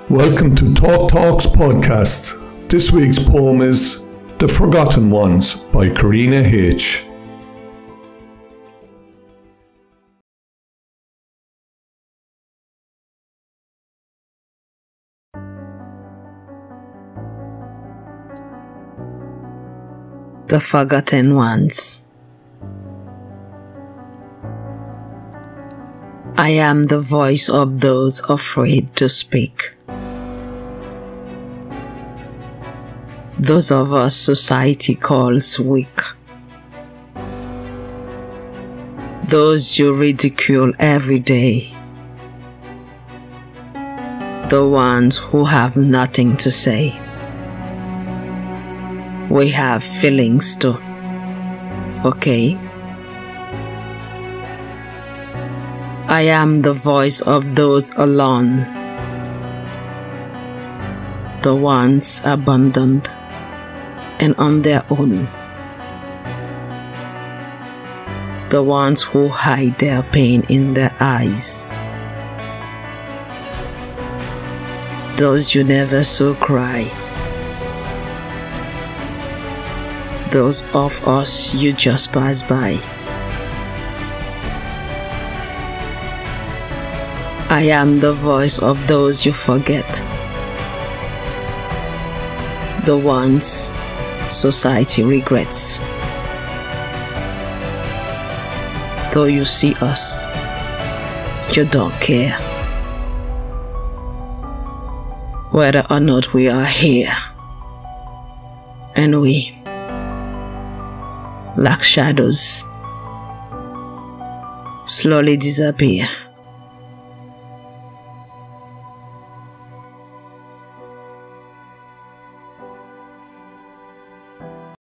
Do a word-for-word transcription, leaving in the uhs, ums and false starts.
Welcome to Talk Talks podcast. This week's poem is The Forgotten Ones by Karina H. The Forgotten Ones. I am the voice of those afraid to speak. Those of us society calls weak. Those you ridicule every day. The ones who have nothing to say. We have feelings too, okay? I am the voice of those alone, the ones abandoned and on their own, the ones who hide their pain in their eyes, those you never saw cry, those of us you just pass by. I am the voice of those you forget, the ones society regrets. Though you see us, you don't care whether or not we are here, and we, like shadows, slowly disappear.